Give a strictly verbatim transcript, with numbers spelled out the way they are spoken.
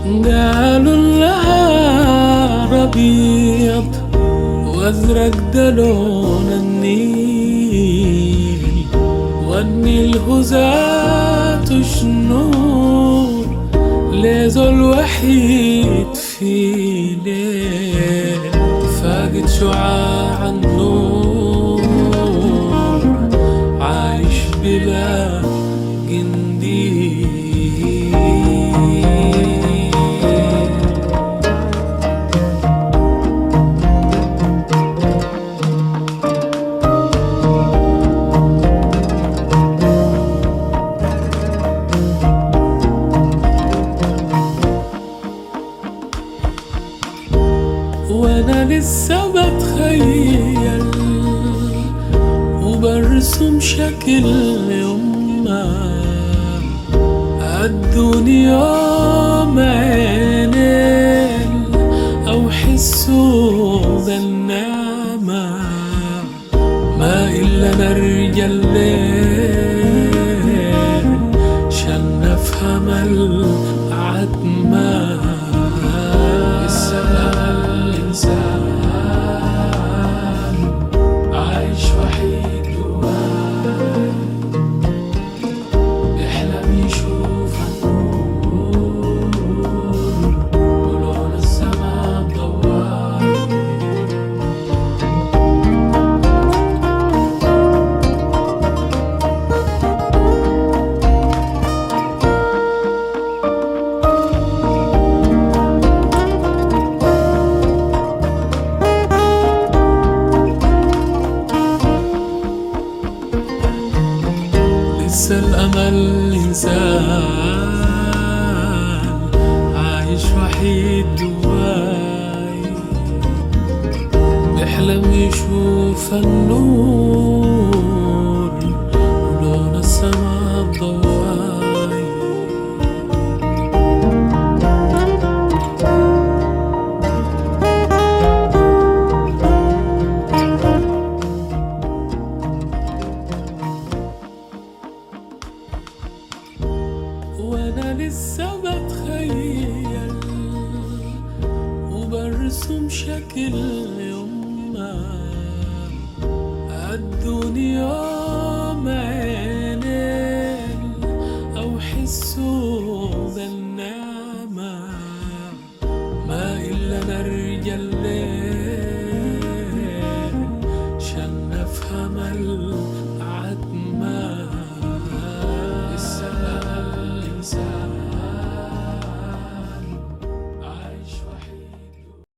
قالوا النهار أبيض وأزرق ده لون النيل، والنيل هو ذاته شنور ليزول وحيد في ليل فاقد شعاع النور عايش بلا قنديل. وانا لسه بتخيل وبرسم شكل يومها عدوني يوم عينين او حسوا بالنعمة، ما الا نرجع الليل شان نفهم العتمة. الإنسان عايش وحيد جواه بيحلم يشوف النور ولون السما مضواه. لسه الأمل إنسان عايش وحيد جواي بيحلم يشوف النور ولون السما بضواي. وانا لسه بتخيل وبرسم شكل يومها عدوني يوم عينين او حسوا بالنعمة، ما الا نرجع الليل